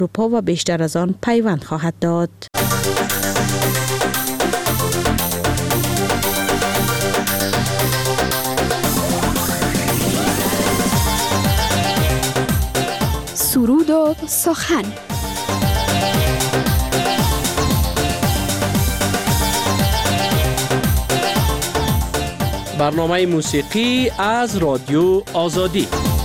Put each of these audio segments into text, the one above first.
اروپا و بیشتر از آن پیوند خواهد داد. سرود و سخن. برنامه موسیقی از رادیو آزادی.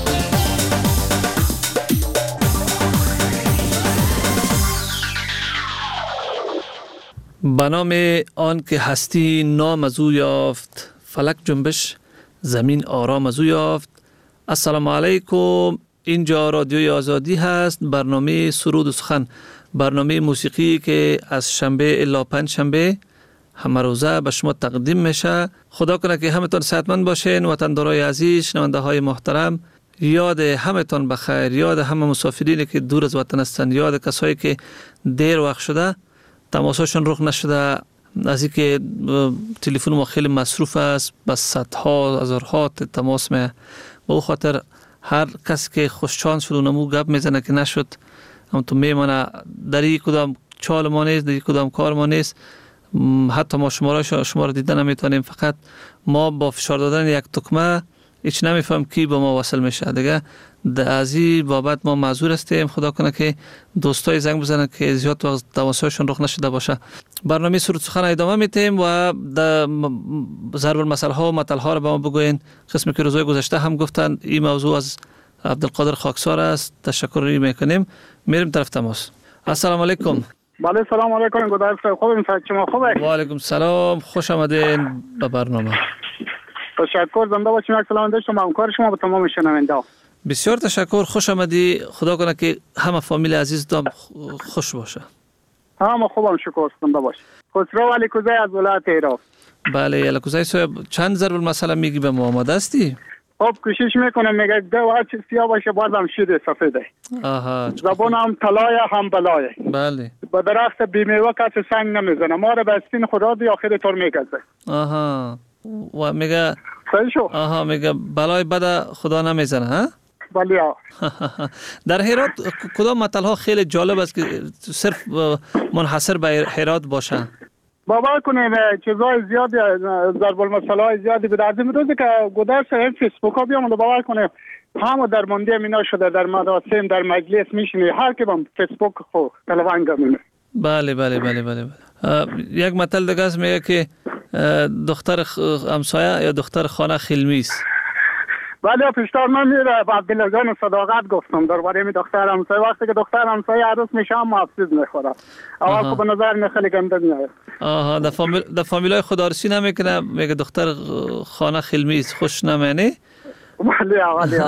به نام آن که هستی نام از او یافت، فلک جنبش زمین آرام از او یافت. السلام علیکم، اینجا رادیوی آزادی هست. برنامه سرود و سخن، برنامه موسیقی که از شنبه الی پنج شنبه همه روزه به شما تقدیم میشه. خدا کنه که همتون صحتمند باشین. وطندارای عزیز، شنونده های محترم، یاد همتون بخیر، یاد همه مسافرینی که دور از وطن هستند، یاد کسایی که دیر وقت شده تماساشون رخ نشده، از اینکه تلفن ما خیلی مصروف است، بس صدها هزارها تماس می. به خاطر هر کس که خوش شانس شد اونمو گپ میزنه که نشد، اما تو میمونه در یک کدام چال ما نیست، در یک کدام کار ما نیست. حتی ما شما را دیدن نمیتونیم، فقط ما با فشار دادن یک تکمه هیچ نمیفهم کی با ما وصل میشه دیگه. از این بابت ما معذور هستیم. خدا کنه که دوستای زنگ بزنن که زیاد وقت تماسشون رخ نشده باشه. برنامه سرود سخن ادامه میتیم و ضرب المثل ها و متل ها رو به ما بگوین. قسمی که روزهای گذشته هم گفتن این موضوع از عبدالقادر خاکسار است. تشکر میکنیم. میریم طرف تماس. السلام علیکم. بله سلام علیکم. گودار صاحب خوبین؟ شما خوبه؟ و علیکم سلام، خوش آمدین به برنامه. تشکر. زنده باشین. یک سلام داشتم همکار شما به تمام شنونده. بسیار تشکر، خوش آمدی. خدا کنه که همه فامیل عزیز دام خوش باشه. همه خوبم، شکر. زنده باش. خسرو علیکوزی از ولایت هرات. بله علیکوزی صاحب، چند ضرب المثل میگی به ما؟ آماده هستی؟ خب کوشش میکنم. میگه دو هر چیز سیاه باشه بازم شیر سفیده. آها. زبان هم طلای هم بلای. بله. با درخت بیمیوه کسی سنگ نمیزنه. ما رو به استین خدا دی آخر طور میگذه. آها. و میگه صحیح شو. آها، میگه بلای بد خدا نمیزنه ها؟ بله. در هرات کدام متل ها خیلی جالب است که صرف منحصر به هرات باشه؟ باور کنید چیزای زیادی، ضرب المثل های زیادی بود. از این روزی که گذشت فیسبوک ها بیام باور کنید همه در منده مینا شده، در مراسم در مجلس میشینه، هر کی با فیسبوک خو تلوان گمونه. بله بله بله بله. یک متل دیگه است میگه که دختر همسایه یا دختر خانه خیلمی است. ولی پیشتر من میره با عبدالله جان صداقت گفتم درباره می دختر همسایه. وقتی که دختر همسایه عروس میشه هم افسوس میخوره. اول که به نظر می خیلی گنده میاد. آها، در فامیلای خدارسی نمیکنه، میگه دختر خانه خیلمی است، خوش نمینه. ولی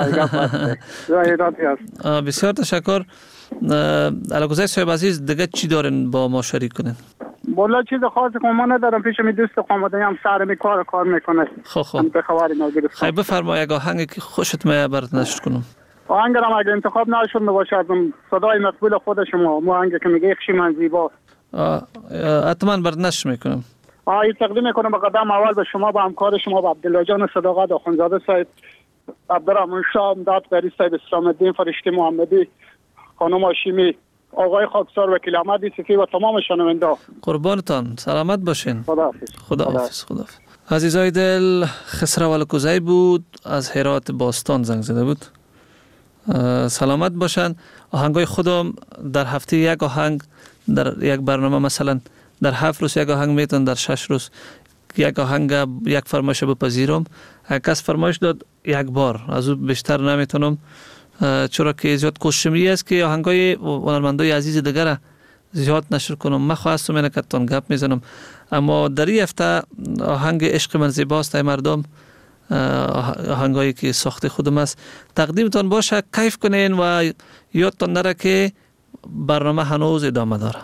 بسیار تشکر. علاقه صاحب عزیز، دیگه چی دارین با ما شریک کنین؟ والا چیز خاصی که ما ندارم. پیش می دوست خانواده هم سر می کار میکنه. خب خیلی بفرمایید یک آهنگی که خوشت میاد برات نشر کنم. آهنگ را اگه انتخاب نشد باشه از صدای مقبول خود شما، آهنگی که میگه خشی من زیبا، حتما برات نشر میکنم. این تقدیم میکنم به قدم اول به شما، به همکار شما، به عبدالله جان صداقت، آخوندزاده صاحب، عبدالرحمن شاه، امداد غری صاحب، اسلام الدین فرشته محمدی، خانم هاشمی، آقای خاکسار، وکیل احمد یوسفی و تمام شنونده. قربانتان، سلامت باشین. خداحافظ. خداحافظ. عزیزای دل، خسرو الکوزی بود، از هرات باستان زنگ زده بود. سلامت باشن. آهنگای خودم در هفته یک آهنگ، در یک برنامه مثلا در 7 روز یک آهنگ میتونم، در 6 روز یک آهنگ، یک فرمایش بپذیرم. کس فرمایش داد یک بار، از اون بیشتر نمیتونم، چرا که زیاد کوششی است که آهنگای هنرمندای عزیز دیگر زیاد نشر کنم. من خواستم اینه که تون گپ میزنم، اما در این هفته آهنگ عشق من زیباست ای مردم، آهنگایی که ساخت خودم است، تقدیمتان باشه، کیف کنین و یادتان نره که برنامه هنوز ادامه داره.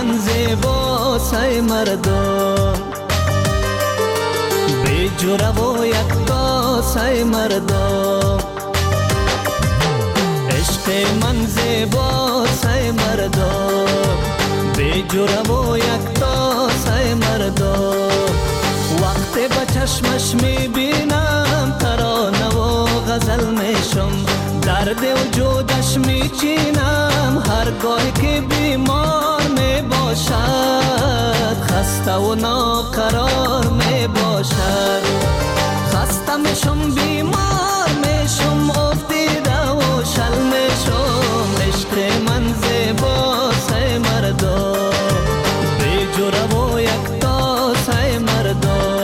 من زیباست ای مردم، بی جوره و یکتاست ای مردم. عشق من زیباست ای مردم، بی جوره و یکتاست ای مردم. وقتی به چشمش میبینم ترانه و غزل میشم، درد وجودش میچینم هرگاه که بیمار میباشد، خسته و ناقرار میباشد. خسته میشم بیمار میشم افتیده و شل میشم. عشق من زیباست ای مردم، بی جوره و یکتاست ای مردم.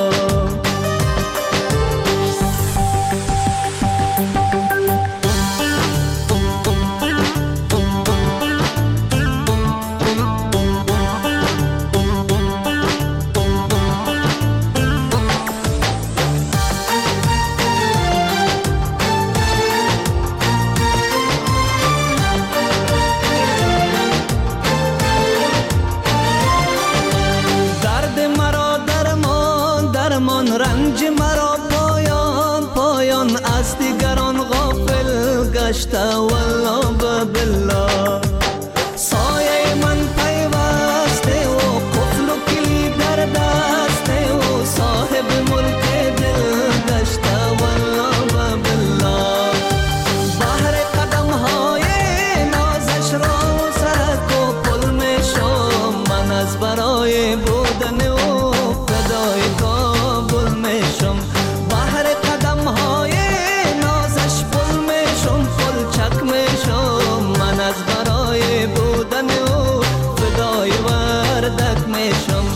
رنج مرا پایان پایان از دیگران غافل گشته والله بالله. سایه من پیوسته و قفل و کلید در دسته و صاحب ملک دل گشته والله بالله. بحر قدم های نازش را سرک و پل میشم، من از برای بودن و فدای کابل میشم. بحر قدم های نازش پل میشم، پل چک میشم، من از برای بودن و فدای وردک میشم.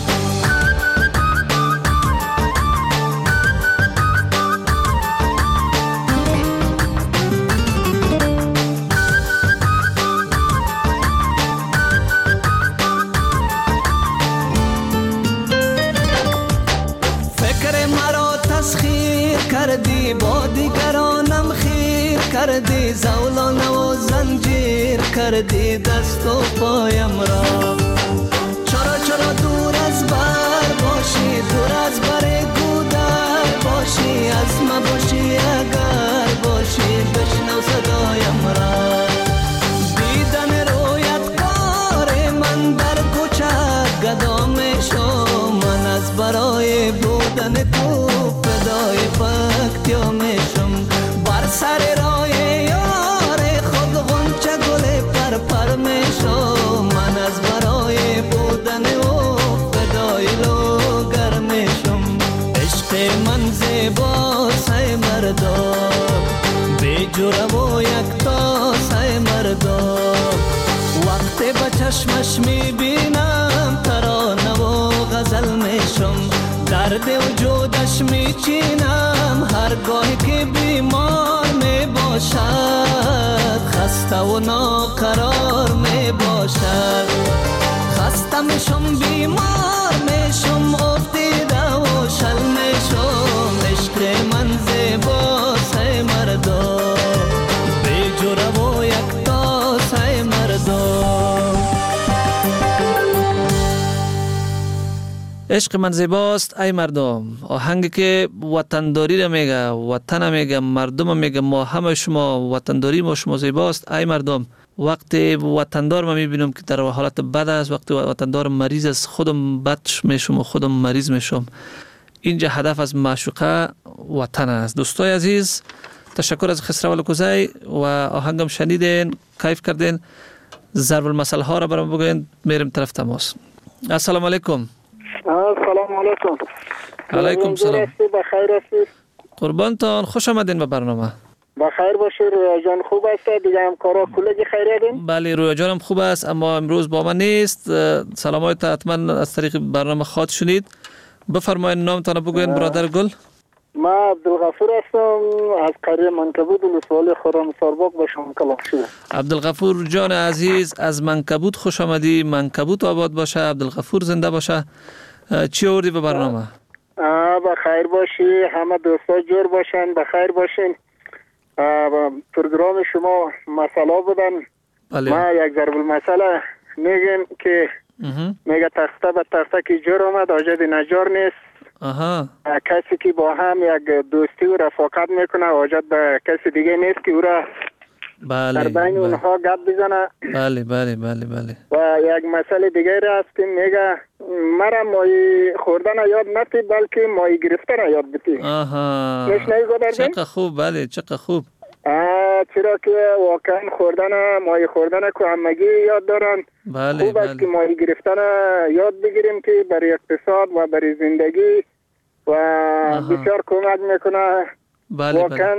کردی با دیگرانم خیر کردی، زولانه و زنجیر کردی دست و پایم را. چرا دور از بر باشی، دور از بر گودر باشی، از ما باشی اگر باشی بشنو صدایم را. دیدن رویت کار من در کوچه گدا میشم، من از برای بودن تو فدای پکتیا میشم. بر سر راه یار خود غنچه گل پر پر میشم، من از برای بودن و فدای لوگر میشم. عشق من زیباست ای مردم، بی جوره و یکتاست ای مردم. وقتی به چشمش میبینم ترانه و غزل میشم، درد وجودش میچینم هرگاه که بیمار میباشد، خسته و ناقرار میباشد. خسته میشم بیمار میشم افتیده و شل میشم. عشق من زیباست ای مردم، بی جوره و یکتاست ای مردم. عشق من زیباست ای مردم، آهنگی که وطنداری را میگه، وطن میگه، مردم میگه، ما همه شما وطنداری ما شما زیباست ای مردم. وقتی وطندار ما میبینم که در حالت بد است، وقتی وطندار مریض است خودم بد میشم و خودم مریض میشم. اینجا هدف از معشوقه وطن است. دوستای عزیز تشکر از خسرو الکوزی و آهنگم شنیدین، کیف کردین. ضرب المثل ها را برام بگوین، میرم طرف تماس. السلام علیکم. سلام علیکم. علیکم سلام. بخیر هستید؟ قربانتان، خوش آمدین به برنامه. بخیر باشید. رویا جان خوب است؟ دیگه همکارا کلگی خیریتین؟ بله رویا جانم خوب است، اما امروز با من نیست. سلامایت حتما از طریق برنامه خواد شنید. بفرمایید نامتان بگوین برادر گل. ما عبدالغفور هستم از قریه منکبود ولسوالی خرمسارباغ به شما کلام شده. عبدالغفور جان عزیز از منکبود خوش آمدی. منکبود آباد باشه، عبدالغفور زنده باشه. چی آوردی به برنامه؟ بخیر باشی، همه دوستا جور باشن، بخیر باشین. پروگرام شما مسئله بودن. بله. ما یک ضرب المثل میگیم که میگه تخته به تخته که جور آمد آجد نجار نیست. کسی که با هم یک دوستی و رفاقت میکنه آجد به کسی دیگه نیست که او را در بین اونها گپ بزنه. بله بله بله بله. و یک مسئله دیگه هست که میگه مرا ماهی خوردن یاد نتی بلکه ماهی گرفتن یاد بتی. نشنهی گذردین؟ چقدر خوب. بله چقدر خوب. چرا که واقعا ماهی خوردن که همگی یاد دارن. بله خوب است که ماهی گرفتن یاد بگیریم که برای اقتصاد و برای زندگی و بسیار کمک میکنه. بله واقعا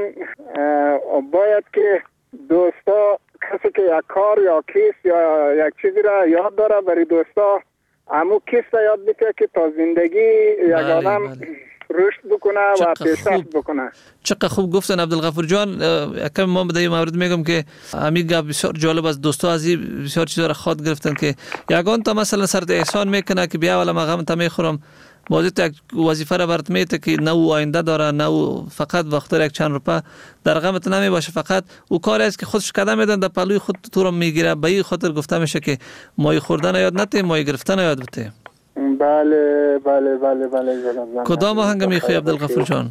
باید که دوستا کسی که یک کار یا کیس یا یک چیزی را یاد داره برای دوستا همو کیس را یاد بده که تا زندگی یک آدم رشد بکنه و پیشرفت بکنه. چقدر خوب گفتن عبدالغفور جان. یکم ما به این مورد میگم که همین گپ بسیار جالب است. دوستا از این بسیار چیزا را خاط گرفتن که یگان تا مثلا سرت احسان میکنه که بیا ولی مغم تا میخورم بازی یک وظیفه را برات میته که نه او آینده داره نه او فقط وقت یک چند روپه در غمت نمی باشه. فقط او کاری است که خودش قدم میدن در پلوی خود تو رو میگیره. به این خاطر گفته میشه که ماهی خوردن یاد نته ماهی گرفتن یاد بته. بله بله بله بله. کدام آهنگ میخوای عبدالغفور جان؟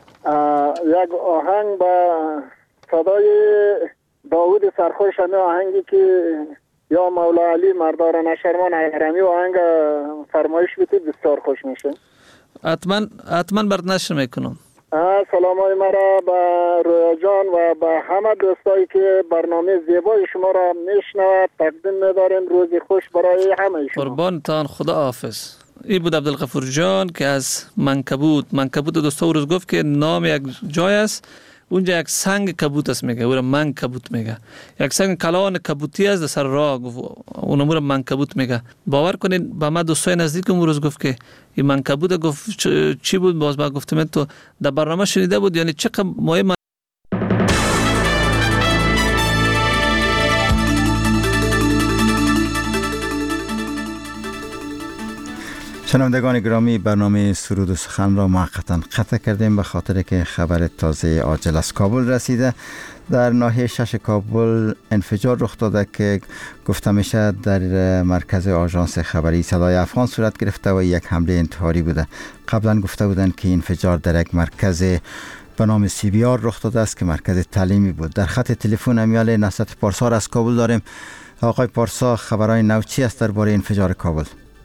یک آهنگ با صدای داوود سرخوش، همه آهنگی که یا مولا علی مردار نشرمان حرمی آهنگ فرمایش بتید بسیار خوش میشه. حتما برات نشر میکنم. سلام های مرا به رویا جان و به همه دوستایی که برنامه زیبای شما را میشنوند تقدیم می‌داریم. روزی خوش برای همه شما. قربانتان، خدا حافظ. این بود عبدالغفور جان که از منکبوت دوستا روز گفت که نام یک جای است، اونجا یک سنگ کبوت است میگه، او را منکبوت میگه. یک سنگ کلان کبوتی است در سر راه، اون را منکبوت میگه. باور کنین با ما دوستای نزدیکم روز گفت که این منکبوت، گفت چی بود؟ باز ما گفتم تو در برنامه شنیده بود، یعنی چقدر مهم. شنوندگان گرامی، برنامه سرود و سخن را موقتا قطع کردیم به خاطر که خبر تازه عاجل از کابل رسیده. در ناحیه 6 کابل انفجار رخ داده که گفته میشه در مرکز آژانس خبری صدای افغان صورت گرفته و یک حمله انتحاری بوده. قبلا گفته بودند که انفجار در یک مرکز به نام CBR رخ داده است که مرکز تعلیمی بود. در خط تلفن امیال نصرت پارسا از کابل داریم. آقای پارسا، خبرهای نو چی است درباره انفجار کابل؟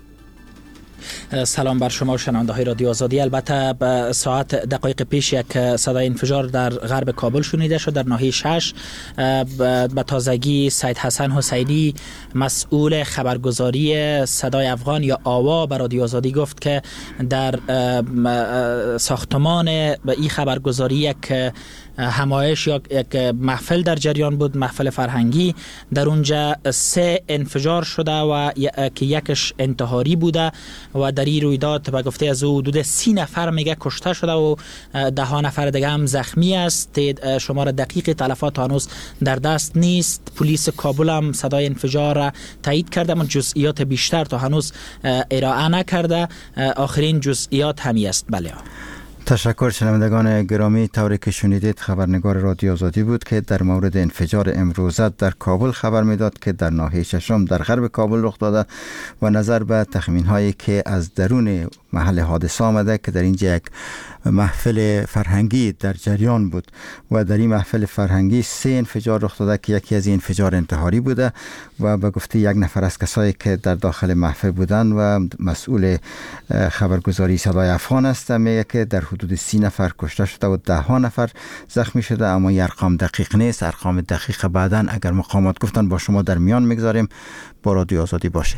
سلام بر شما و شنونده های رادیو آزادی. البته به ساعت دقایق پیش یک صدای انفجار در غرب کابل شنیده شد در ناحیه 6. به تازگی سید حسن حسینی مسئول خبرگزاری صدای افغان یا آوا به رادیو آزادی گفت که در ساختمان این خبرگزاری یک همایش یا یک محفل در جریان بود، محفل فرهنگی. در اونجا 3 انفجار شده و که یکش انتحاری بوده و در این رویداد به گفته از او حدود 30 نفر میگه کشته شده و 10 نفر دیگه هم زخمی است. شمار دقیق تلفات هنوز در دست نیست. پلیس کابل هم صدای انفجار را تایید کرده اما جزئیات بیشتر تا هنوز ارائه نکرده. آخرین جزئیات همی است. بله. تشکر. شنوندگان گرامی، طوری که شنیدید خبرنگار رادیو آزادی بود که در مورد انفجار امروزه در کابل خبر میداد که در ناحیه 6 در غرب کابل رخ داده و نظر به تخمین هایی که از درون محل حادثه آمده که در اینجا یک محفل فرهنگی در جریان بود و در این محفل فرهنگی 3 انفجار رخ داده که یکی از این انفجار انتحاری بوده و به گفته یک نفر از کسایی که در داخل محفل بودن و مسئول خبرگزاری صدای افغان است میگه که در حدود 30 نفر کشته شده و 10 نفر زخمی شده، اما این ارقام دقیق نیست. ارقام دقیق بعداً اگر مقامات گفتن با شما در میان میگذاریم. با رادیو آزادی باشید.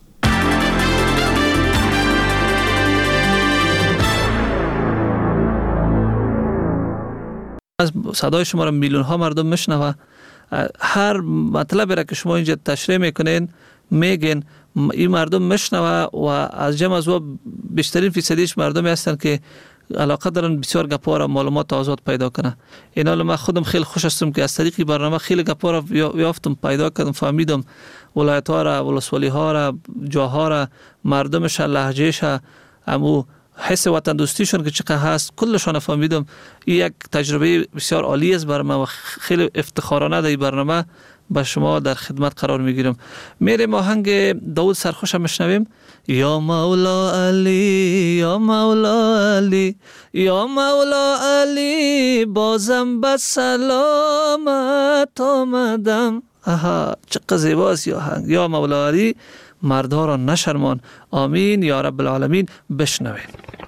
از صدای شما را میلیون ها مردم میشنوه. هر مطلبی را که شما اینجا تشریح میکنین میگین این مردم میشنوه و از جمع از بیشترین فیصدیش مردمی هستن که علاقه دارن بسیار گپا را معلومات آزاد پیدا کنه. اینا من خودم خیلی خوش هستم که از طریق برنامه خیلی گپا را یافتم، پیدا کردم، فهمیدم ولایت ها را، ولسوالی ها را، جاها را، مردمش، لهجهش، امو حس وطن دوستیشون که چقدر هست کلشان فهمیدم. یک تجربه بسیار عالی است برای من و خیلی افتخارانه در این برنامه با شما در خدمت قرار میگیرم. میریم آهنگ داود سرخوش میشنویم. یا مولا علی یا مولا علی یا مولا علی بازم به سلامت آمدم. آها چقدر زیباست یا آهنگ. یا مولا علی مردها را نشرمان. آمین یا رب العالمین. بشنویم.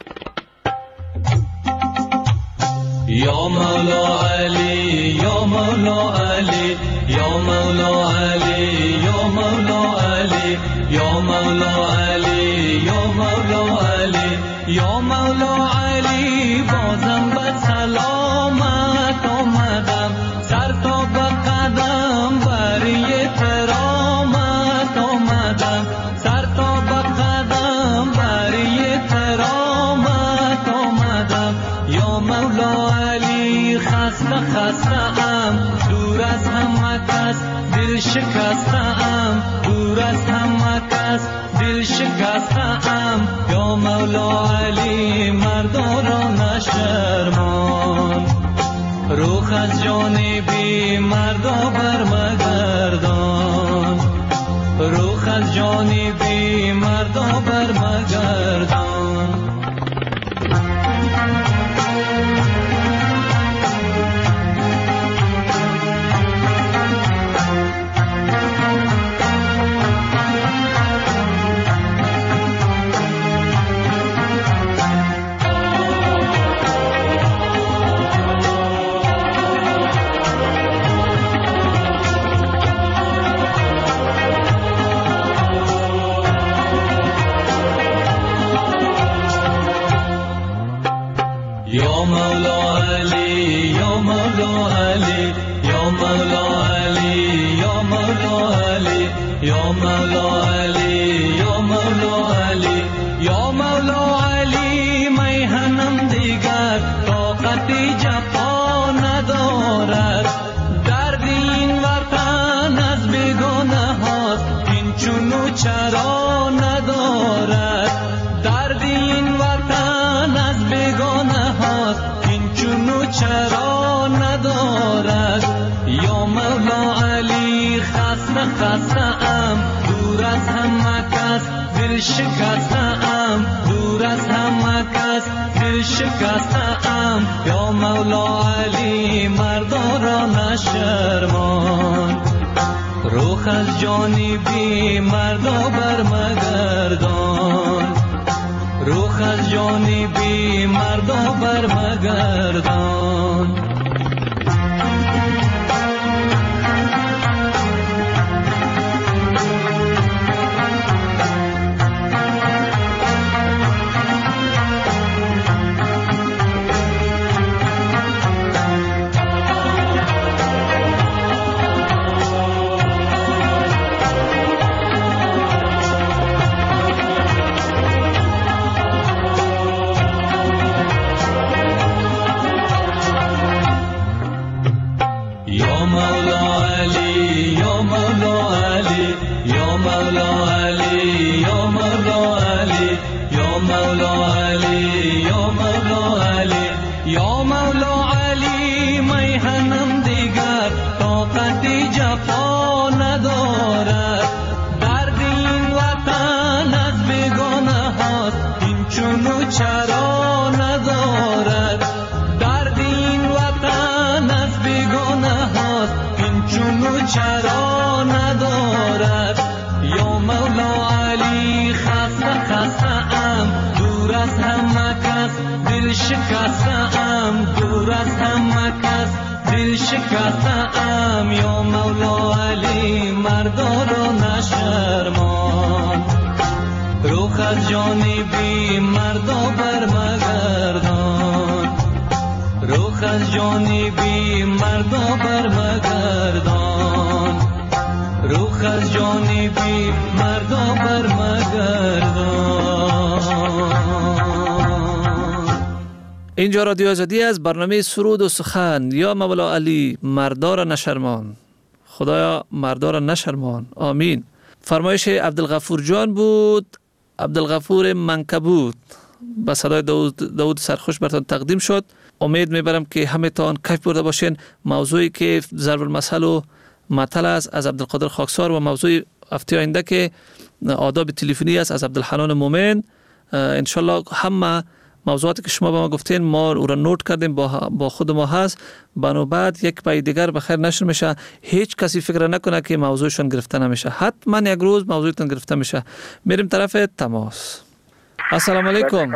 یا مولا علی یا مولا علی یا مولا علی یا مولا علی یا مولا علی یا مولا علی یا مولا علی بازم به سلامت آمدم. سر تا به قدم بری کرامت آمدم. سر تا به قدم بری کرامت آمدم. یا مولا علی خسته ام دور از همه کس دل شکسته ام دور از همه کس دل شکسته ام. یا مولا علی مردا را نشرمان. روح از جانبی مردا برمگردان. روح از جانبی مردا برمگردان. یا مولا علی یا مولا علی یا مولا علی یا مولا علی یا مولا علی یا مولا علی یا مولا علی میهنم دیگر طاقت جفا ندارد. درد این وطن از بیگانه هاست این چونو چرا ندارد. درد این وطن از بیگانه هاست این چونو چرا ندارد. یا مولا علی خسته ام دور از همه کس دل شکسته ام دور از همه کس دل شکسته ام. یا مولا علی مردا را نشرمان. روح از جانبی مردا برمگردان. روح از جانبی مردا برمگردان. چرا ندارد. درد این وطن از بیگانه هاست این چونو چرا ندارد. یا مولا علی خسته ام دور از همه کس دل شکسته ام دور از همه کس دل شکسته ام. یا مولا علی مردا را نشرمان. روح از جانبی مردا برمگردان. روح از جانبی مردا برمگردان. روح از جانبی مردا برمگردان. اینجا رادیو آزادی از برنامه سرود و سخن. یا مولا علی مردا را نشرمان. خدایا مردا را نشرمان. آمین. فرمایش عبدالغفور جان بود، عبدالغفور منکبوت. به صدای داود سرخوش براتون تقدیم شد. امید میبرم که همتان کیف برده باشین. موضوعی که ضرب المثل و مطل است از عبدالقادر خاکسار و موضوع هفته آینده که آداب تلفنی است از عبدالحنان مومن. انشالله همه موضوعاتی که شما به ما گفتین ما او را نوت کردیم، با خود ما هست. بنابرای یک پای دیگر بخیر نشر میشه. هیچ کسی فکر نکنه که موضوعشون گرفته نمیشه. حتما یک روز موضوعتون گرفته میشه. میریم طرف تماس. السلام علیکم.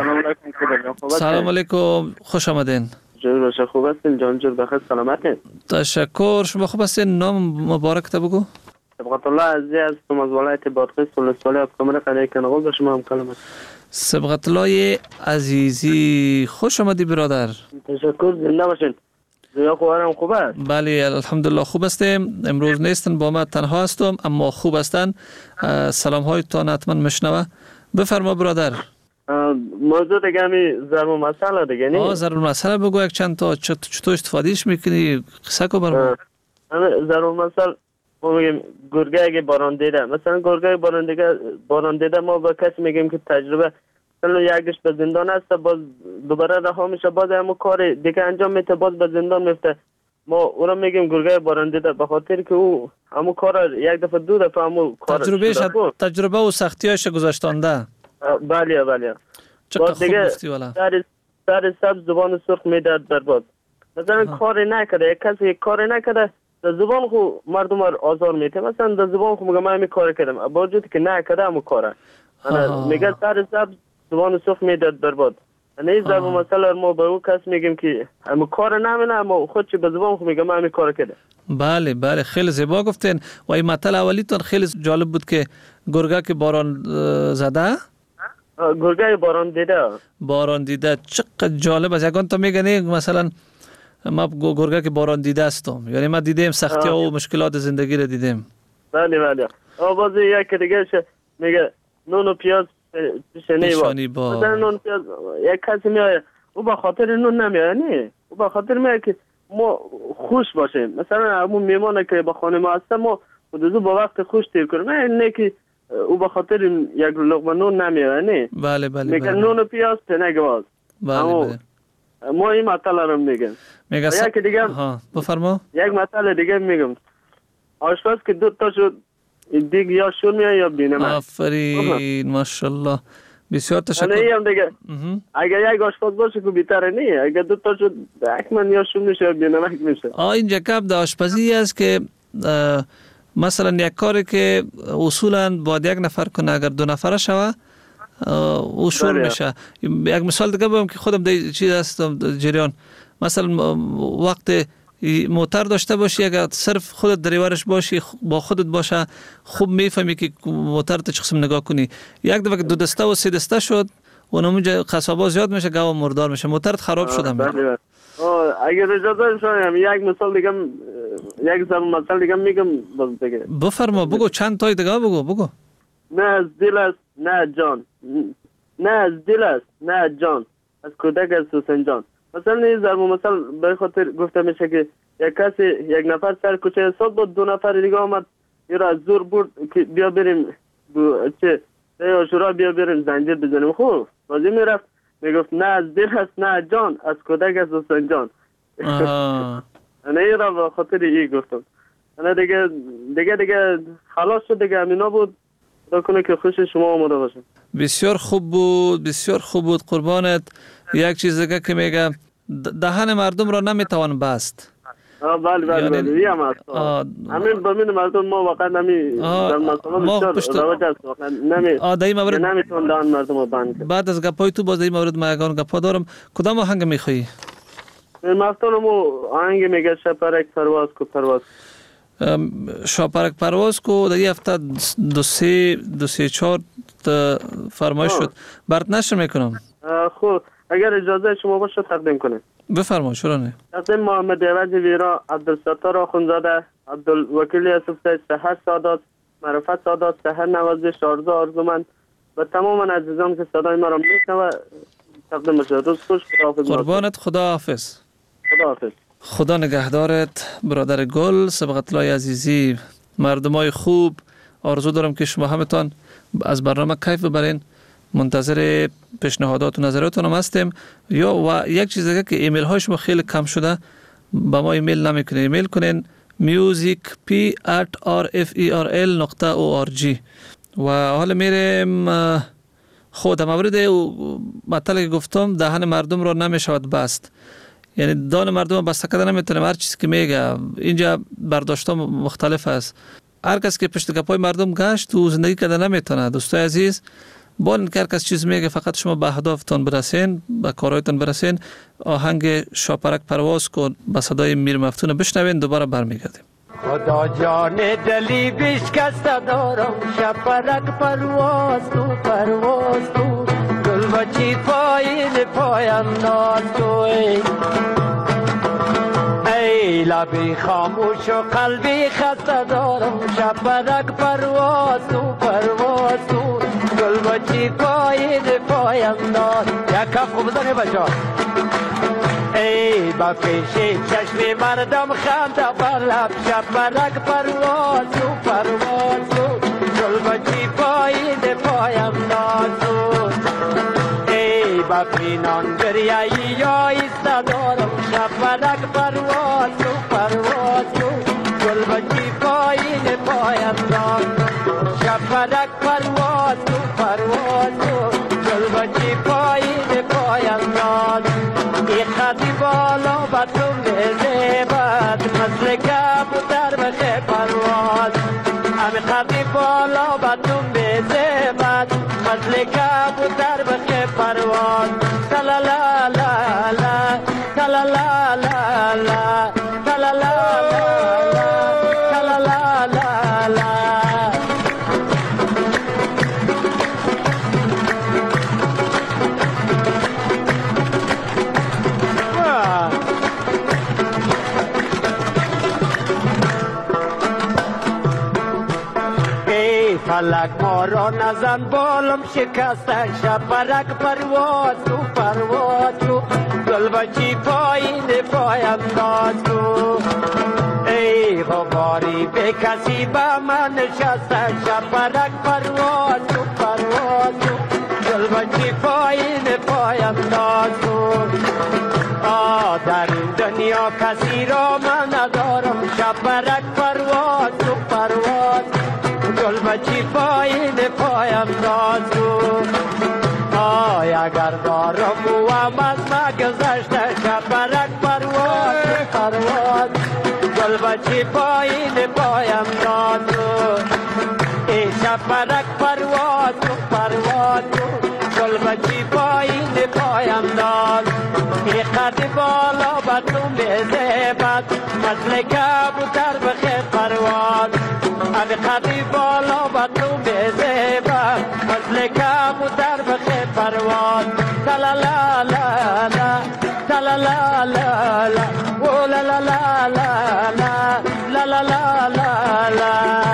سلام علیکم، خوش آمدین. جور باشه، خوب هستین جان؟ جور بخیر، سلامتین؟ تشکر. شما خوب هستین؟ نام مبارک تا بگو. سبقت الله عزیز هستم از ولایت بادغیس ولسوالی آبکامر قریه کنغول. به شما هم کلام است. سبقت الله عزیزی، خوش آمدی برادر. تشکر، زنده باشین. زیاد خوبارم خوب است؟ بله الحمدلله خوب هستیم. امروز نیستن با ما، تنها هستم اما خوب هستن. سلام های تان حتما مشنوه. بفرما برادر. موضوع دیگه همی ضرب المثل دیگه نی؟ ضرب المثل بگو یک چند تا. چطور استفادهش میکنی؟ قصه کو برام. ضرب المثل ما میگیم گرگه اگه باران دیده، مثلا گرگه باران دیده ما با کسی میگیم که تجربه مثلا یکیش به زندان است، باز دوباره رها میشه، باز همون کار دیگه انجام میده، باز به زندان میفته. ما او را میگیم گرگه باران دیده به خاطر که او همون کار یک دفعه دو دفعه همون کار تجربه و سختیاش گذاشتانده. بله چقدر خوب گفتی والا. سر سبز زبان سرخ میداد برباد. مثلا کار نکرده، یک کسی کار نکرده در زبان خو مردم آزار میده، مثلا در زبان خو میگه من همین کار کردم با وجودی که نکرده همون کاره. میگه سر سبز زبان سرخ میداد برباد. این ضرب المثل ما به اون کس میگیم که همون کار نمینه اما خودش به زبان خو میگه من همین کار کرده. بله خیلی زیبا گفتین. و این مطلب اولیتون خیلی جالب بود که گرگه که باران زده، گرگه باران دیده چقدر جالب است. یکان تو میگنی مثلا ما گرگه که باران دیده استم، یعنی ما دیدیم سختی ها و مشکلات زندگی رو دیدیم. بله باز یک دیگه میگه نون و پیاز پیشانی با مثلا نون پیاز یک کسی میاد او با خاطر نون نمیاد، نه او با خاطر میاد که ما خوش باشیم. مثلا همون میمانه که با خانه ما هست ما خودمون با وقت خوش تیر کنیم، نه که او به خاطر یک لقمه نون نمیاره. نه بله میگه نون و پیاز پنگه باز. بله ما این مطلب رو میگم. یک دیگه بفرما. یک مطلب دیگه میگم. آشپز که دو تا شد دیگه یا شور میاد یا بینمک. آفرین ماشاءالله، بسیار تشکر. نه دیگه اگر یک آشپز باشه که بیتره نه، اگر دو تا شد حتما یا شور میشه یا بینمک میشه. اینجا کپ د آشپزی است که مثلا یک کاری که اصولا باید یک نفر کنه، اگر دو نفره شوه او شور میشه. یک مثال دیگه بگم که خودم در چیز هستم جریان، مثلا وقت موتر داشته باشی، اگر صرف خودت دریورش باشی با خودت باشه خوب میفهمی که موتر تو چه قسم نگاه کنی. یک دفعه که دو دسته و سه دسته شد و اونجا قصابا زیاد میشه، گاو مردار میشه، موترت خراب شده. اگر اجازه شما یک مثال دیگه، یک ضرب مثل دیگه میگم باز دیگه. بفرما بگو، چند تای دیگه بگو. نه از دل است نه جان، نه از دل است نه جان، از کودک است حسین جان. مثلا این ضرب مثل به خاطر گفته میشه که یک کسی یک نفر سر کوچه حساب بود، دو نفر دیگه آمد یه را از زور برد که بیا بریم چه آشورا بیا بریم زنجیر بزنیم. خوب بازی میرفت میگفت نه از دل است نه جان، از کودک است حسین جان. انا این را به خاطر این گفتم. انا دیگه خلاص شد دیگه، همینا بود. خدا کنه که خوش شما آمده باشه. بسیار خوب بود قربانت. یک چیز دیگه که میگه دهن مردم را نمیتوان بست. بله این هم هست. همین بمین مردم ما واقعا در مسئله بسیار رواج هست واقعا نمیتوان دهن مردم را بند کرد. بعد از گپای تو باز این مورد ما یگان گپا دارم. کدام آهنگ میخوایی؟ مفتونم آهنگ میگه شپرک پرواز شاپرک پرواز کو. در این هفته دو سه چهار فرمایش شد، برات نشر میکنم. خوب اگر اجازه شما باشه تقدیم کنیم. بفرما. چرا نه؟ تقدیم محمد ایوج ویرا، عبدالستار آخونزاده، عبدالوکیل یوسف سید، سحر سادات، معرفت سادات، سحر نوازش، آرزومند و تمام عزیزان که صدای ما را میشنوه تقدیم بشه. روز خوش. قربانت. خدا حافظ. خدا نگهدارت برادر گل. سبقت الله عزیزی، مردمای خوب، آرزو دارم که شما همتان از برنامه کیف ببرین. منتظر پیشنهادات و نظراتتون هم هستیم. و یک چیز دیگه که ایمیل های شما خیلی کم شده، با ما ایمیل نمیکنین، ایمیل کنین musicp@rferl.org. و حالا میریم خود مورد مطلقی گفتم دهن مردم رو نمیشود بست، یعنی دهن مردم بسته کردن نمیتونیم. هر چیزی که میگه اینجا برداشت مختلف است. هر کس که پشت گپای مردم گشت و زندگی کردن نمیتونه. دوستای عزیز، با اینکه هر کس چیز میگه فقط شما به هدفتون برسین، به کارهایتون برسین. آهنگ شاپرک پرواز کن با صدای میر مفتون بشنوین، دوباره برمیگردیم. خدا جان دلی بشکسته دارم، شاپرک پرواز تو پرواز تو، گل بچی پایین پاینداز تو. ای لبی خاموش و قلبی خسته دارم، شاپرک پرواز تو پرواز تو، گل بچی پایین پاینداز. یک کف خوب بزنه بچه. ای با پیش چشم مردم خنده بر لب، شاپرک پرواز تو پرواز تو، گل بچی پایین پاینداز تو. ای با پینان گریایی یا ایسته دارم، شاپرک پرواز تو پرواز تو، گل بچی پایین پاینداز. شاپرک پرواز تو پرواز تو، گل بچی پایین پاینداز. ای خطی بالا با تو میزیبد، مثل کبوتر بخی پرواز. امی خطی بالا با تو میزیبد، مثل کبوتر بخی پرواز. تلالالا تلالالا تلالالا تلالالا. فلک ما را نزن بالم شکسته، شاپرک پرواز تو پرواز تو، گل بچی پایین پاینداز تو. ای غباری به کسی با من نشسته، شاپرک پرواز تو پرواز تو، گل بچی پایین پاینداز تو. در این دنیا کسی را من ندارم، شاپرک پرواز تو پرواز، گل بچی پایین پاینداز تو. اگر دارم و از ما گذشته، شاپرک پرواز تو پرواز، گل بچی پایین پاینداز تو. ای شاپرک پرواز تو پرواز تو، گل بچی پایین پاینداز. ای قد بالا با تو میزیبد، مثل کبوتر بخی پرواز. امی قدی بالا با تو میزیبد، مثل کبوتر بخی پرواز. تلالالا تلالالا و لالالا لالالا.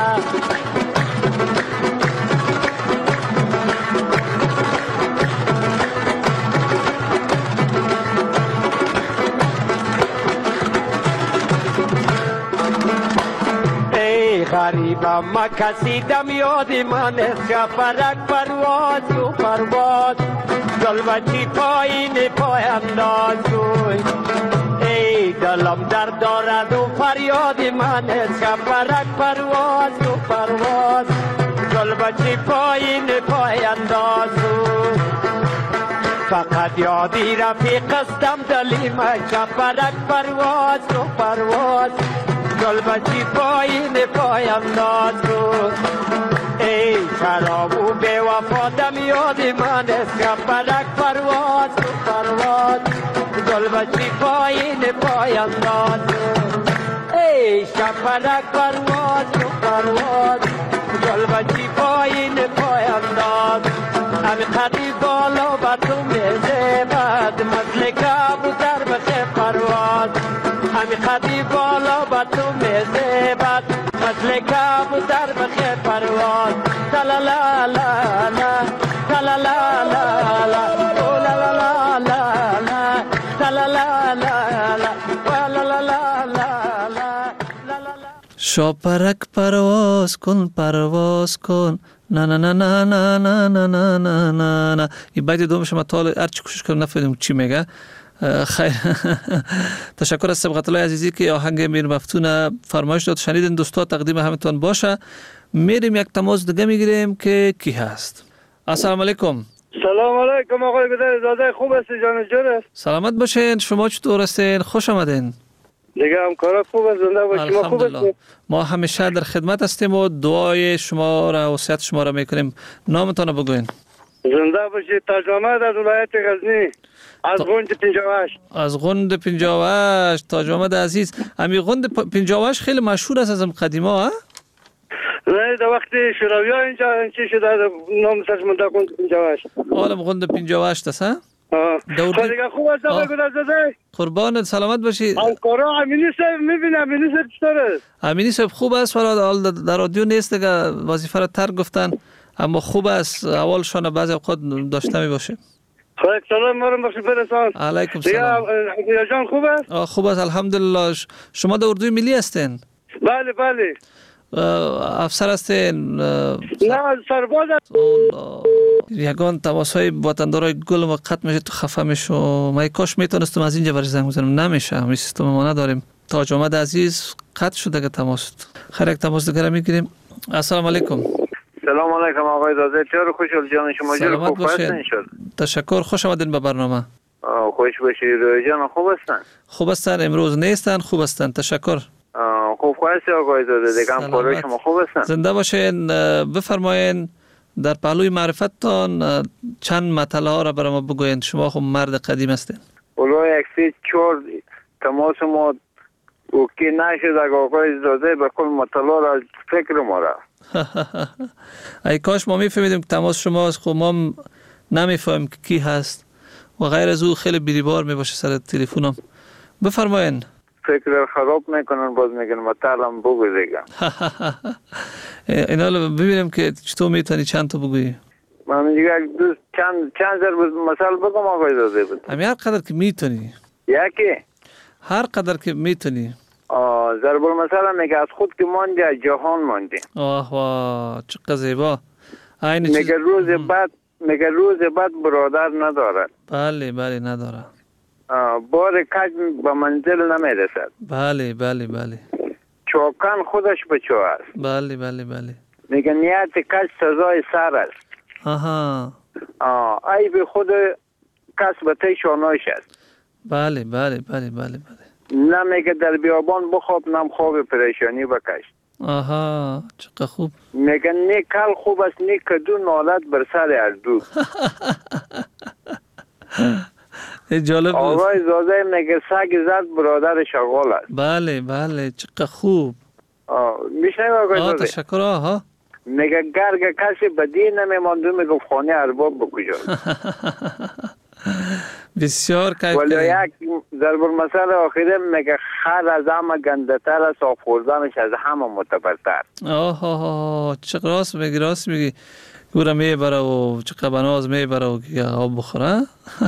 غریبم ما کسی دم یاد من است، شاپرک پرواز تو پرواز، گل بچی پایین پاینداز تو. ای دلم درد دارد و فریاد من است، شاپرک پرواز تو پرواز، گل بچی پایین پاینداز تو. فقط یادی رفیق استم دلی من، شاپرک پرواز تو پرواز، گل بچی پایین پاینداز تو. ای شراب و بے وفا دم یاد من است، شاپرک پرواز تو پرواز، گل بچی پایین پاینداز تو. ای شاپرک پرواز تو پرواز، گل بچی پایین پاینداز. امی قدی بالا با تو میزیبد، مثل کبوتر بخی پرواز. امی قدی بالا با تو میزیبد، مثل کبوتر بخی پرواز. تلالالا تلالالا او لالالا تلالالا شاپرک پرواز کن پرواز کن، نه نه نه نه نه نه نه نه نه نه نه. این بیت دومش ما تا هر چی کوشش کردم نفهمیدم چی میگه. خیر تشکر از سبقت الله عزیزی که آهنگ میر مفتون فرمایش داد شنیدین دوستا، تقدیم همتون باشه. میریم یک تماس دیگه میگیریم که کی هست. السلام علیکم. سلام علیکم آقای بدرزاده، خوب هستی جان جور؟ سلامت باشین، شما چطور هستین؟ خوش آمدین. دیگه همکارا خوب است، زنده باشید. ما خوب هستیم. ما همیشه در خدمت هستیم و دعای شما را و صحت شما را میکنیم. نامتون رو بگوین. زنده باشید. تاج محمد از ولایت غزنی، از غند 58. از غند 58 تاج محمد عزیز. امی غند 58 خیلی مشهور است از قدیما ها؟ نه در وقت شوروی‌ها اینجا چی شده نام سرش مونده غند 58. عالم غند 58 است ها؟ خب دیگه خوب است آقای بدرزاده. قربانت، سلامت باشید. همکارا امینی صاحب میبینم، امینی صاحب چطوره؟ امینی صاحب خوب است، ولی در رادیو نیست دیگه، وظیفه را ترک گفتن، اما خوب است. اولشان بعضی اوقات داشته میباشیم. خب سلام ما رو بخش برسان. علیکم سلام. دیگه جان خوب است؟ خوب است الحمدلله. شما در اردوی ملی هستین؟ بله بله. افسر هستین؟ نه سرباز است. یگان تماس‌های وطندارای گل ما قطع میشه تو خفه میشه. من کاش میتونستم از اینجا برای زنگ بزنم، نمیشه، همین سیستم ما نداریم. تاج محمد عزیز قطع شده که تماس. خیر یک تماس دیگه میگیریم. السلام علیکم. سلام علیکم آقای داده، چطور خوشحال جان شما؟ سلامت باشین. تشکر، خوش آمدین به برنامه. خوش باشید. روی جان خوب هستن؟ خوب هستن، امروز نیستن، خوب هستن، تشکر. خوب هستی آقای داده، دیگه هم کارای شما خوب هستن؟ زنده باشین. بفرمایین در پهلوی معرفتتان چند مطلع ها را برای ما بگوین. شما خب مرد قدیم هستین. اولا یک سه چهار تماس ما اوکی نشد آقای داده، به کل مطلع را فکر ما را ای کاش ما میفهمیدیم که تماس شماست، خب ما نمیفهمیم که کی هست و غیر از او خیلی بیریبار میباشه سر تلفنم. بفرمایین. فکر خراب میکنن، باز میگن مطلعم بگو دیگه. اینا رو ببینیم که چطور میتونی چند تا بگویی. من دیگه دوست چند ضرب مثال بگم آقای داده بود. هر قدر که میتونی. یکی؟ هر قدر که میتونی. ضرب المثل میگه از خود که ماندی از جهان ماندی. واه چقدر زیبا. میگه روز بعد برادر ندارد. بله بله نداره. بار کج به منزل نمیرسد. بله بله بله. چوکان خودش به چو است. بله بله بله. میگه نیت کج سزای سر است. آها. ای به خود کس به تی شانایش است. بله بله بله بله بله. نمیگه در بیابان بخواب، نم خواب پریشانی بکش. آها چقدر خوب. میگه نی کل خوب است، نی کدو نالت بر سر اردو. جالب. آقای زاده میگه سگ زد برادر شغال است. بله بله چقدر خوب. میشنه آقای زاده؟ تشکر. آها. میگه گرگ کسی بدی نمیمانده، میگه خانه ارباب بکجا. بسیار کیف. ولی یک ضرب المثل آخره میگه خر از همه گنده‌تر است، آب خوردنش از همه معتبرتر. آها چقدر راست میگی. گوره میبره و چقدر بناز میبره و که آب بخوره.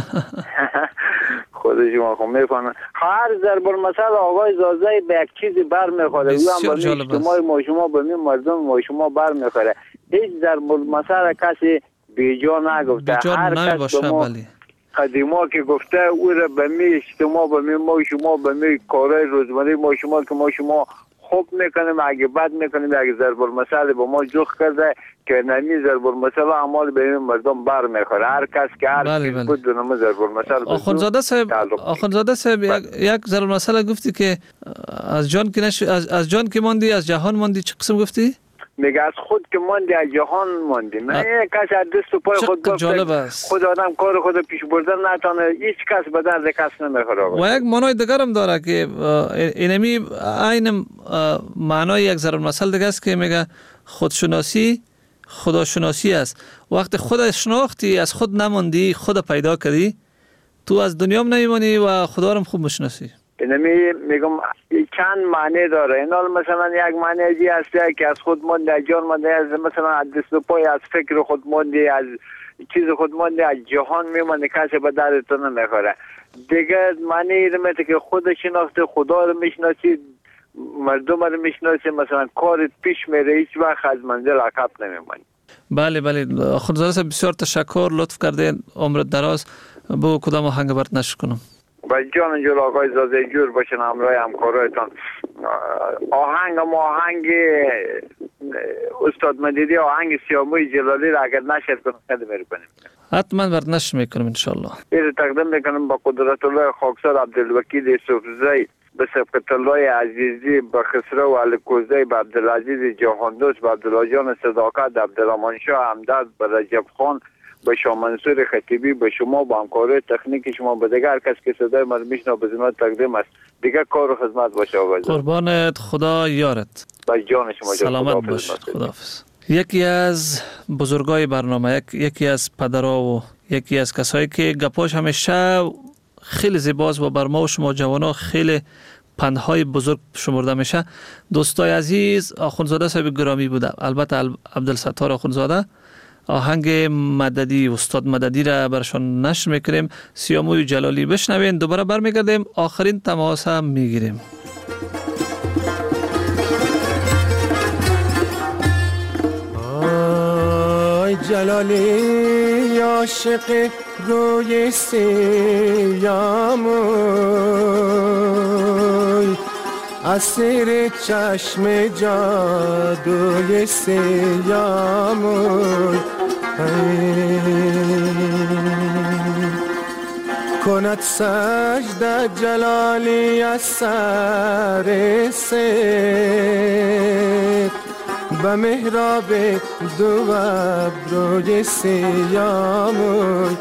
خود شما خب میفهمن. هر ضرب المثل آقای زازه به یک چیزی بر میخوره. بسیار جالب است. ما شما به مردم ما شما بر میخوره. هیچ ضرب المثل کسی بیجا نگفته. بیجا نمیباشه. بله. قدیما که گفته او را به می اجتماع به می ما شما به می کارهای روزمره ما شما که ما شما خوب میکنیم، اگه بد میکنیم، اگه ضرب المثل به ما جوخ کرده که نمی ضرب المثل اعمال به این مردم بر میخوره. هر کس که هر چیز بود دونم ضرب المثل. آخوندزاده صاحب یک ضرب المثل گفتی که از جان که ماندی، از جهان ماندی. چه قسم گفتی؟ میگه از خود که ماندی از جهان ماندی. من یک کس از دست و پای خود گفته خود آدم کار خود پیش بردن نتانه، هیچ کس به درد کس نمیخوره. و یک معنای دیگر هم داره که اینمی عین معنای یک ضرب المثل دیگه است که میگه خودشناسی خداشناسی است. وقتی خود شناختی از خود نماندی، خود پیدا کردی، تو از دنیا هم نمیمانی و خدا رو خوب میشناسی. اینمی میگم چند معنی داره. اینا مثلا یک معنی ازی هسته که از خود مانده، از جان مانده، از مثلا از دست و پای، از فکر خود مانده، از چیز خود مانده، از جهان میمانده، کسی به دردتون نمیخوره. دیگه معنی اینه که خود شناخته، خدا رو میشناسی، مردم رو میشناسی، مثلا کارت پیش میره، هیچ وقت از منزل عقب نمیمانی. بله خانزاده صاحب بسیار تشکر، لطف کردین، عمر دراز. بو کدام آهنگ برات نشر کنم؟ با جان جور آقای زاده جور باشن همراه همکارایتان. آهنگ استاد مدیدی، آهنگ سیاموی جلالی را اگر نشر کنم خیلی میکنیم. حتما برات نشر میکنم انشالله. این تقدیم میکنم با قدرت الله خاکسار عبدالوکیل یوسفزی، به سبقت الله عزیزی، به خسرو الکوزی، به عبدالعزیز جهاندوست، به عبدالله جان صداقت، به عبدالرحمن شاه همدرد، به رجب خان، به شاه منصور خطیبی، به شما، با همکاری تکنیک شما، به دیگر کس که صدای من میشنو به ذمت تقدیم است. دیگر کار و خدمت باشه آقای. قربانت، خدا یارت. با جان شما. سلامت باش. خداحافظ. یکی از بزرگای برنامه، یکی از پدرها و یکی از کسایی که گپاش همیشه خیلی زیباست و بر ما و شما جوانا خیلی پندهای بزرگ شمرده میشه، دوستای عزیز آخوندزاده صاحب گرامی بوده. البته عبدالستار آخوندزاده. آهنگ مددی، استاد مددی را برشان نشر میکنیم. سیاموی جلالی بشنوین، دوباره برمیگردیم، آخرین تماس هم میگیریم. آی جلالی عاشق روی سیاموی، اسیر چشم جادوی سیاموی، کند سجده جلالی از سر سید، به محراب دو ابروی سیاموی،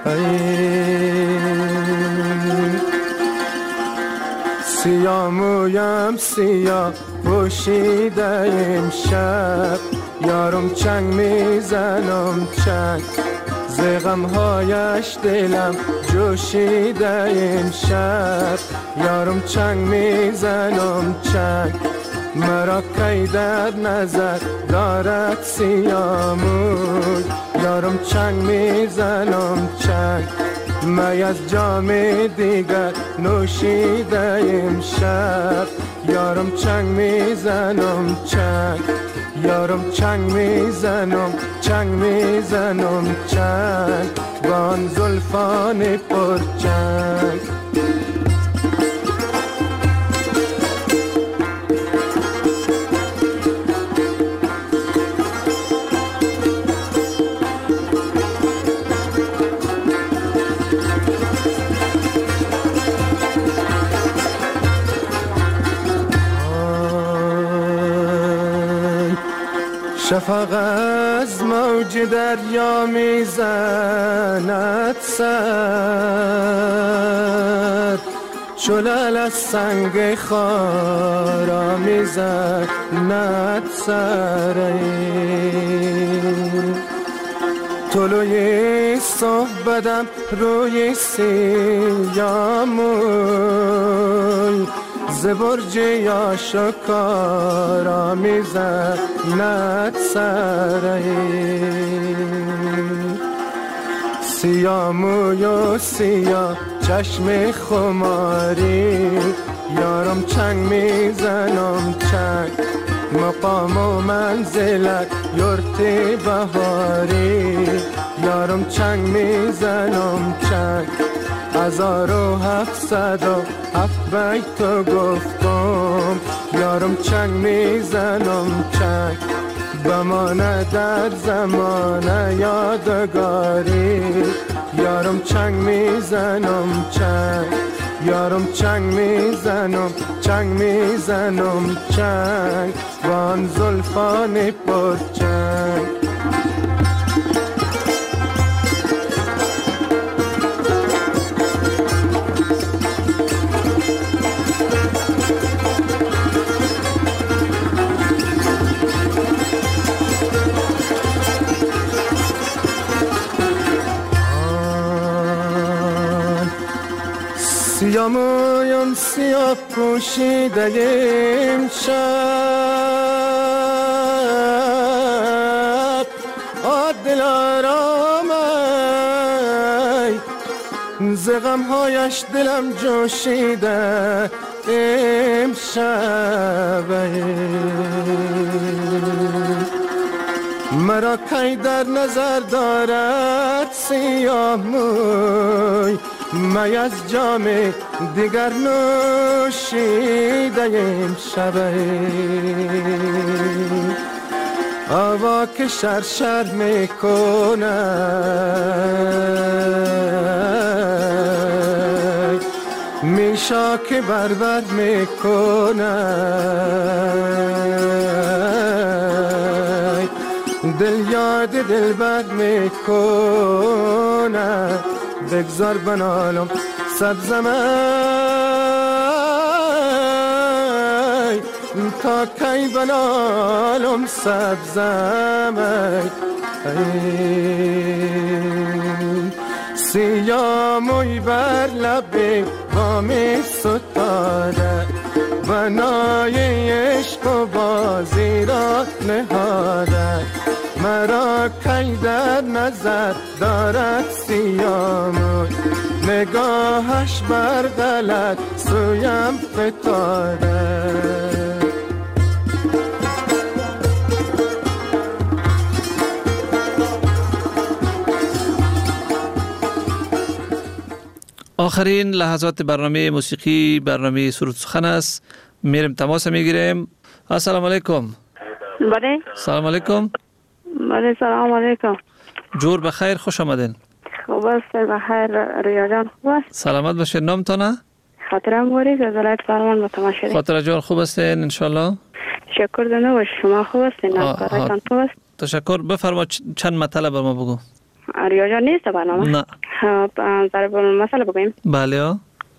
سیامویم سیاه پوشیده امشب، یارم چنگ میزنم چنگ، ز غمهایش دلم جوشیده امشب، یارم چنگ میزنم چنگ، مرا کی در نظر دارد سیاموی، یارم چنگ میزنم چنگ، می از جام دیگر نوشیده امشب، یارم چنگ میزنم چنگ، یارم چنگ میزنم چنگ، وان زلفان پرچنگ. شفق از موج دریا میزند سر، شلال از سنگ خارا میزند سر، طلوع صحبتم روی سیاموی، ز برج آشکارا میزند سر، سیاموی و سیاه چشم خماری، یارم چنگ میزنم چنگ، مقام و منزلت یورت بهاری، یارم چنگ میزنم چنگ، 1707 بیت تو گفتم، یارم چنگ میزنم چنگ، بمانه در زمان یادگاری، یارم چنگ میزنم چنگ، یارم چنگ میزنم چنگ، وان زلفان پرچنگ. سیامویم سیاه پوشیده امشب، دلارام ز غمهایش دلم جوشیده امشب، مرا کی در نظر دارد سیاه موی می از جام دیگر نوشیده امشبه هوا که شرشر میکنه میشا که بربر میکنه دل یاد دل بد میکنه بگذار بنالم سبزمه تا کی بنالم سبزمه سیاه موی بر لب بامی ستاره بنای عشق و بازی را نهاده مرا کی در نظر دارد سیاه موی نگاهش بر غلط سویم فتاده آخرین لحظات برنامه موسیقی برنامه سرود سخن است. میریم تماس میگیریم. السلام علیکم. بله. سلام علیکم. بله سلام علیکم. جور بخیر، خوش آمدین. خوب است بخیر ریا جان، خوب است. سلامت باشید. نامتانه؟ خاطرم گوریز از ولایت فرمان با تماشایی. خاطره جان خوب هستین انشالله؟ شکر دنده باش، شما خوب هستین؟ همکارتان خوب است؟ تشکر. بفرما چند مطلب بر ما بگو. ریا جان نیست برنامه؟ نه. ضرب مسئله بگویم. بله.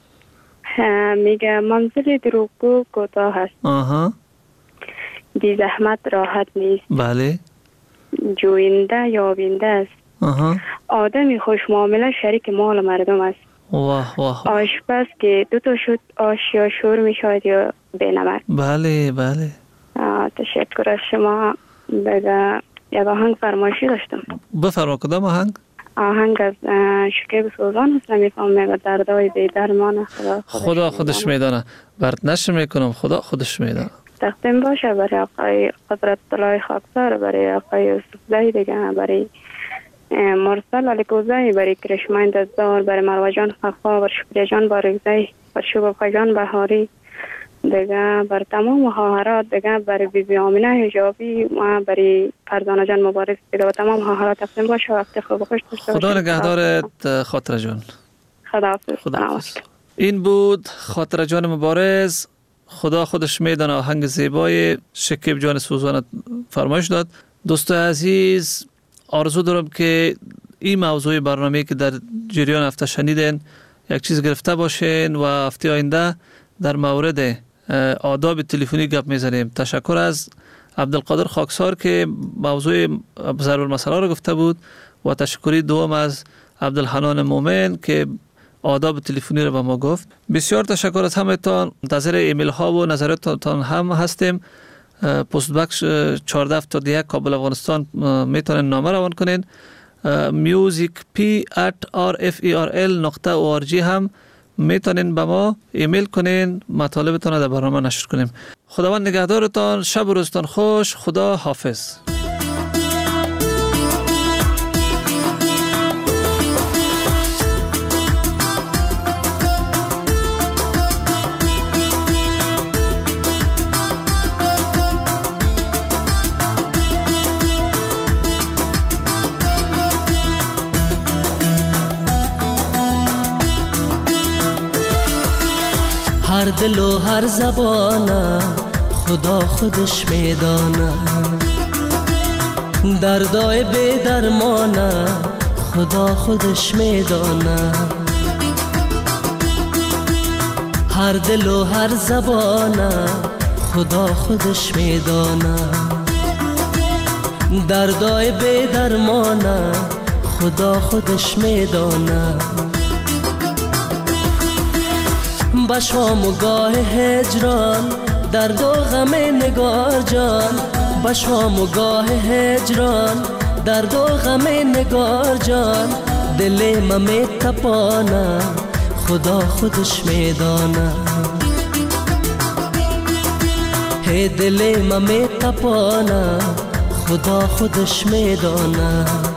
میگه منزل دروغگو کوتاه است. آها. بی زحمت راحت نیست. بله. جوینده یابنده است. آها. آدمی خوش معامله شریک مال مردم است. واه واه. آشپز که دو تا شد آش یا شور می شاید یا بینمک. بله بله. تشکر از شما. دیگه یک آهنگ فرمایشی داشتم. بفرما. کدام آهنگ؟ آهنگ از شکیب سوزان است. میفهم میگه دردای بی درمان خدا خودش میدانه. برد نشه میکنم. خدا خودش میدانه. تقدیم باشه برای آقای قدرت طلای خاکسار، برای آقای یوسف زایی دیگه، برای مرسل علیکوزایی، برای کرشمای دزدار، برای مروه جان خفا، برای شکریه جان بارگزایی، برای شبابخای جان بهاری دیگه، بر تمام خواهرات دیگه، برای بیبی آمینه حجابی و برای فرزانه جان مبارک دیگه و تمام خواهرات تقدیم باشه. وقتی خوب خوش داشته خدا نگهدارت خاطره جان. خداحافظ. این بود خاطره جان مبارز. خدا خودش میدانه. آهنگ زیبای شکیب جان سوزان فرمایش داد. دوستان عزیز، آرزو دارم که این موضوع برنامه که در جریان هفته شنیدین یک چیز گرفته باشین و هفته آینده در مورد آداب تلفنی گپ میزنیم. تشکر از عبدالقادر خاکسار که موضوع ضرب المثل را گفته بود و تشکری دوم از عبدالحنان مومن که آداب تلفنی را به ما گفت. بسیار تشکر از همتان. منتظر ایمیل ها و نظراتتان هم هستیم. پست بکس 1471 کابل افغانستان میتونین نامه روان کنین. musicp@rferl.org هم میتونین به ما ایمیل کنین، مطالبتان در برنامه نشر کنیم. خداوند نگهدارتان. شب و روزتان خوش. خدا حافظ. هر دل و هر زبانه خدا خودش میدانه، دردای بی درمانه خدا خودش میدانه. هر دل و هر زبانه خدا خودش میدانه، دردای بی درمانه خدا خودش میدانه. با شام و گاه هجران درد و غم نگار جان، با شام و گاه هجران درد و غم نگار جان. دل من می تپانه خدا خودش میدانه، هی دل من می تپانه خدا خودش میداند.